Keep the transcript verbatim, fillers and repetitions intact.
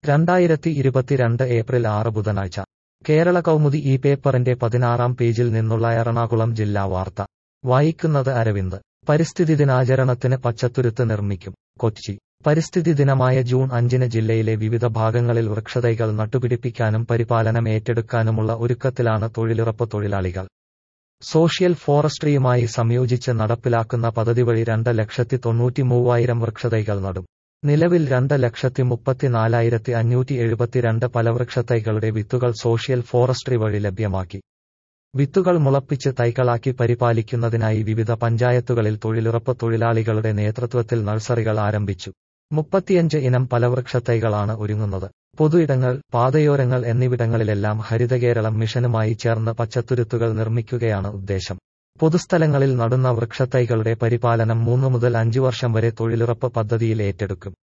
രണ്ടായിരത്തി ഇരുപത്തിരണ്ട് ഏപ്രിൽ ആറ് ബുധനാഴ്ച കേരള കൗമുദി ഈ പേപ്പറിന്റെ പതിനാറാം പേജിൽ നിന്നുള്ള എറണാകുളം ജില്ലാ വാർത്ത വായിക്കുന്നത് അരവിന്ദ്. പരിസ്ഥിതി ദിനാചരണത്തിന് പച്ചത്തുരുത്ത് നിർമ്മിക്കും. കൊച്ചി. പരിസ്ഥിതി ദിനമായ ജൂൺ അഞ്ചിന് ജില്ലയിലെ വിവിധ ഭാഗങ്ങളിൽ വൃക്ഷത്തൈകൾ നട്ടുപിടിപ്പിക്കാനും പരിപാലനം ഏറ്റെടുക്കാനുമുള്ള ഒരുക്കത്തിലാണ് തൊഴിലുറപ്പ് തൊഴിലാളികൾ. സോഷ്യൽ ഫോറസ്ട്രിയുമായി സംയോജിച്ച് നടപ്പിലാക്കുന്ന പദ്ധതി വഴി രണ്ട് ലക്ഷത്തി തൊണ്ണൂറ്റി മൂവായിരം വൃക്ഷത്തൈകൾ നടും. നിലവിൽ രണ്ട് ലക്ഷത്തി മുപ്പത്തിനാലായിരത്തി അഞ്ഞൂറ്റി എഴുപത്തിരണ്ട് ഫലവൃക്ഷത്തൈകളുടെ വിത്തുകൾ സോഷ്യൽ ഫോറസ്ട്രി വഴി ലഭ്യമാക്കി. വിത്തുകൾ മുളപ്പിച്ച് തൈകളാക്കി പരിപാലിക്കുന്നതിനായി വിവിധ പഞ്ചായത്തുകളിൽ തൊഴിലുറപ്പ് തൊഴിലാളികളുടെ നേതൃത്വത്തിൽ നഴ്സറികൾ ആരംഭിച്ചു. മുപ്പത്തിയഞ്ച് ഇനം ഫലവൃക്ഷത്തൈകളാണ് ഒരുങ്ങുന്നത്. പൊതുയിടങ്ങൾ, പാതയോരങ്ങൾ എന്നിവിടങ്ങളിലെല്ലാം ഹരിതകേരളം മിഷനുമായി ചേർന്ന് പച്ചത്തുരുത്തുകൾ നിർമ്മിക്കുകയാണ് ഉദ്ദേശം. പൊതുസ്ഥലങ്ങളിൽ നടുന്ന വൃക്ഷത്തൈകളുടെ പരിപാലനം മൂന്ന് മുതൽ അഞ്ച് വർഷം വരെ തൊഴിലുറപ്പ് പദ്ധതിയിൽ ഏറ്റെടുക്കും.